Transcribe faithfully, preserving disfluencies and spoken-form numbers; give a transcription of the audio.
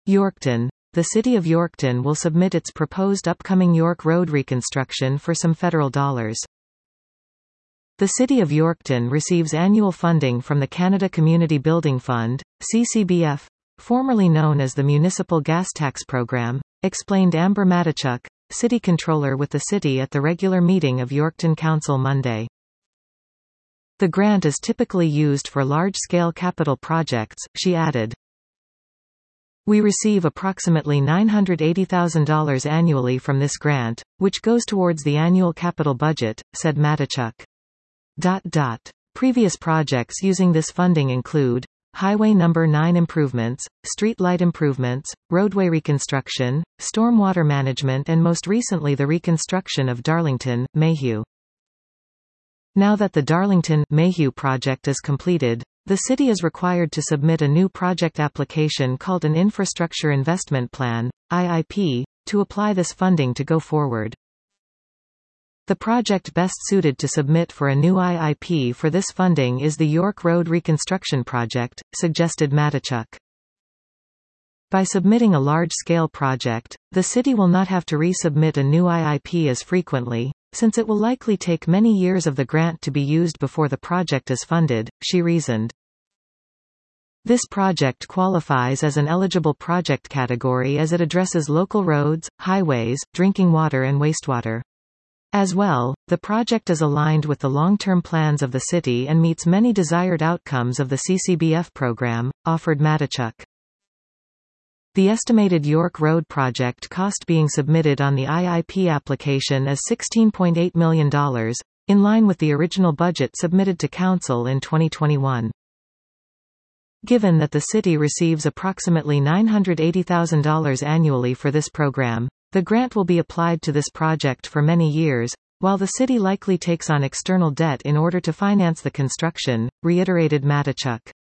Yorkton. The City of Yorkton will submit its proposed upcoming York Road reconstruction for some federal dollars. The City of Yorkton receives annual funding from the Canada Community Building Fund, C C B F, formerly known as the Municipal Gas Tax Program, explained Amber Matichuk, City Controller with the City at the regular meeting of Yorkton Council Monday. The grant is typically used for large-scale capital projects, she added. We receive approximately nine hundred eighty thousand dollars annually from this grant, which goes towards the annual capital budget, said Matichuk. Dot dot. Previous projects using this funding include Highway number nine improvements, street light improvements, roadway reconstruction, stormwater management and most recently the reconstruction of Darlington, Mayhew. Now that the Darlington-Mayhew project is completed, the city is required to submit a new project application called an Infrastructure Investment Plan, I I P, to apply this funding to go forward. The project best suited to submit for a new I I P for this funding is the York Road Reconstruction Project, suggested Matichuk. By submitting a large-scale project, the city will not have to resubmit a new I I P as frequently, since it will likely take many years of the grant to be used before the project is funded, she reasoned. This project qualifies as an eligible project category as it addresses local roads, highways, drinking water and wastewater. As well, the project is aligned with the long-term plans of the city and meets many desired outcomes of the C C B F program, offered Matichuk. The estimated York Road project cost being submitted on the I I P application is sixteen point eight million dollars, in line with the original budget submitted to Council in twenty twenty-one. Given that the city receives approximately nine hundred eighty thousand dollars annually for this program, the grant will be applied to this project for many years, while the city likely takes on external debt in order to finance the construction, reiterated Matichuk.